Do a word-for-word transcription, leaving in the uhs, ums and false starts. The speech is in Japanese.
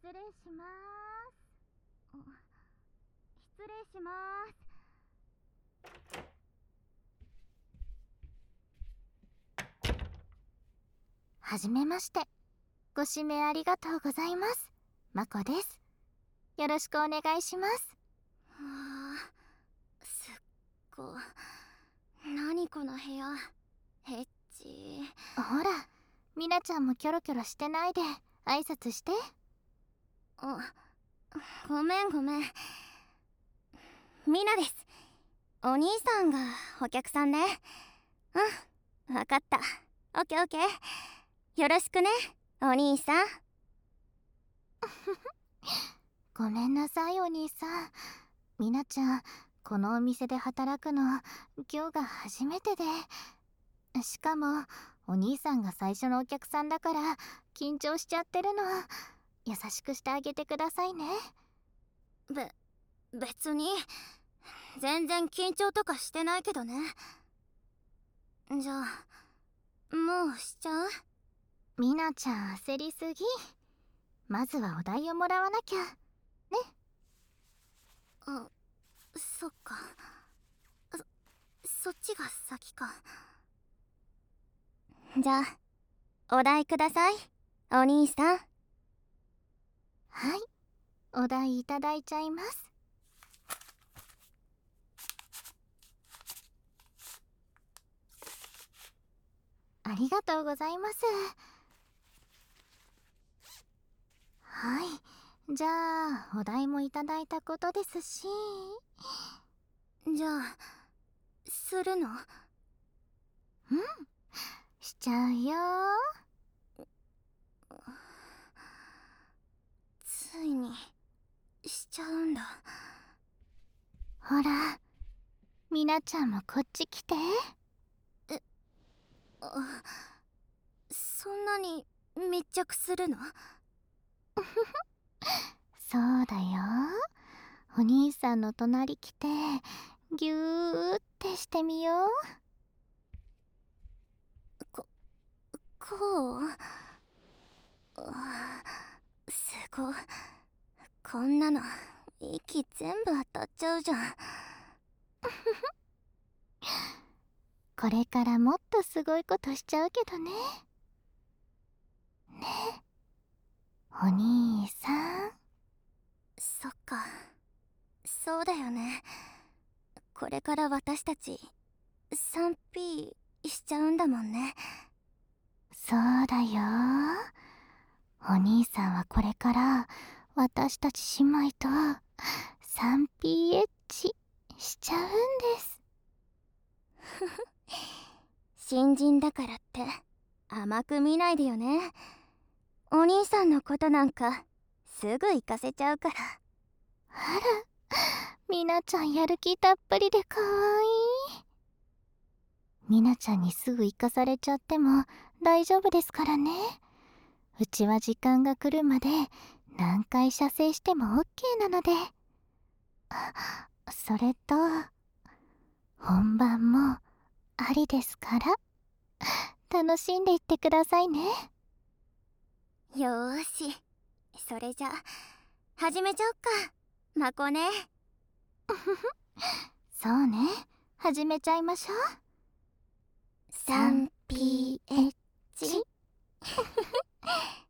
失礼しまーす。失礼しまーす。はじめまして。ご指名ありがとうございます。まこです。よろしくお願いします。はあ、すっご。何この部屋。エッチ。ほら、みなちゃんもキョロキョロしてないで挨拶して。あ、ごめんごめん。みなです。お兄さんがお客さんね。うん、わかった。オッケーオッケー。よろしくね、お兄さん。ごめんなさい、お兄さん。みなちゃん、このお店で働くの今日が初めてで、しかもお兄さんが最初のお客さんだから緊張しちゃってるの。優しくしてあげてくださいね。べ、別に全然緊張とかしてないけどね。じゃあもうしちゃう？みなちゃん焦りすぎ。まずはお題をもらわなきゃね。あ、そっか。そ、そっちが先か。じゃあお題ください、お兄さん。はい、お題いただいちゃいます。ありがとうございます。はい、じゃあお題もいただいたことですし、じゃあするの？うん、しちゃうよ。ついにしちゃうんだ。ほら、みなちゃんもこっち来て。え、あ、そんなに密着するの？そうだよ。お兄さんの隣来てギューってしてみよう。こ、こう？すごい。こんなの息全部当たっちゃうじゃん。これからもっとすごいことしちゃうけどね。ね、お兄さん。そっか、そうだよね。これから私たち スリーピー しちゃうんだもんね。そうだよ。お兄さんはこれから私たち姉妹と スリーピーエイチ しちゃうんです。新人だからって甘く見ないでよね。お兄さんのことなんかすぐ行かせちゃうから。あら、みなちゃんやる気たっぷりでかわいい。みなちゃんにすぐ行かされちゃっても大丈夫ですからね。うちは時間が来るまで何回射精しても オーケー なので。あ、それと本番もありですから楽しんでいってくださいね。よーし、それじゃ始めちゃおっか、まこね。そうね、始めちゃいましょう。 スリーピーエイチ